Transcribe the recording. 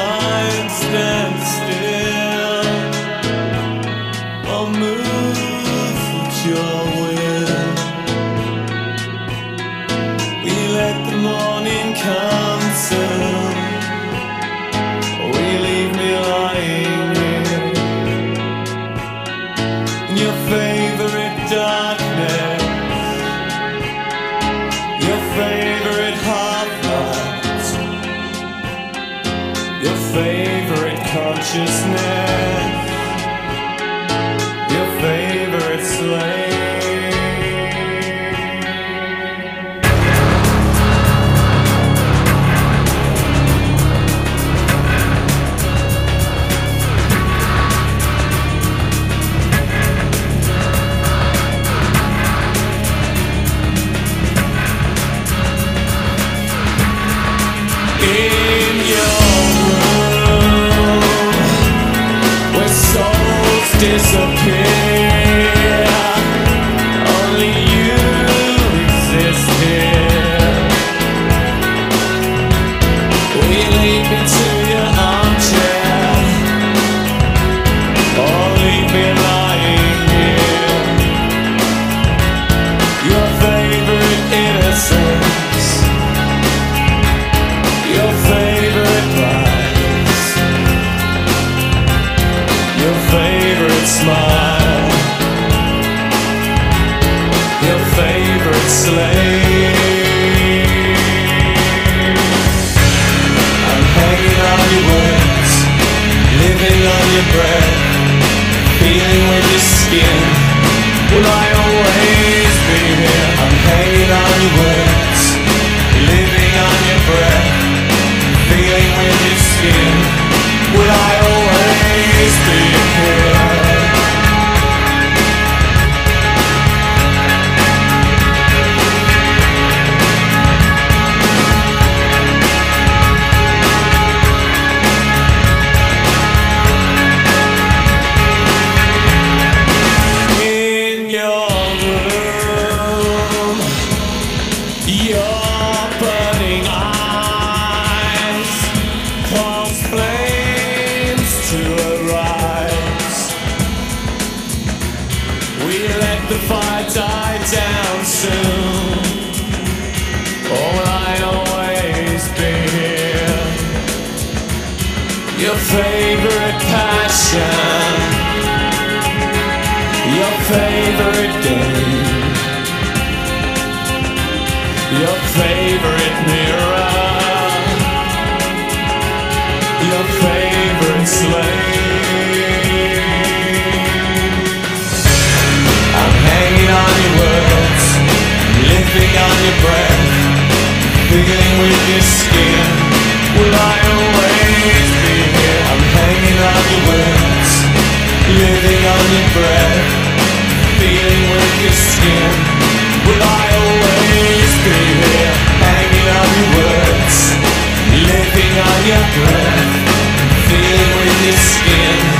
time stands still. I'll move with your will. We let the morning come soon. We leave me lying here in your favorite darkness, your favorite half-light, your favorite consciousness, your favorite slave. In your room, where souls disappear, only you exist here. We leap into your armchair, or leave me lying here. Your favorite innocence, your favorite lies, your favorite smile, your favorite slave. I'm hanging on your words, living on your breath, feeling with your skin. Will I always be here? I'm hanging on your words, living on your breath, feeling with your skin. Will I always be here? In your room, your burning eyes cause flames to arise. We let the fire die down soon. Or will I always be here? Your favorite passion, your favorite game, your favorite mirror, your favorite slave. I'm hanging on your words, living on your breath, feeling with your skin. Will I always be here? I'm hanging on your words, living on your breath, feeling with your skin. Will I always be here? Hanging on your words, living on your breath, feeling with your skin.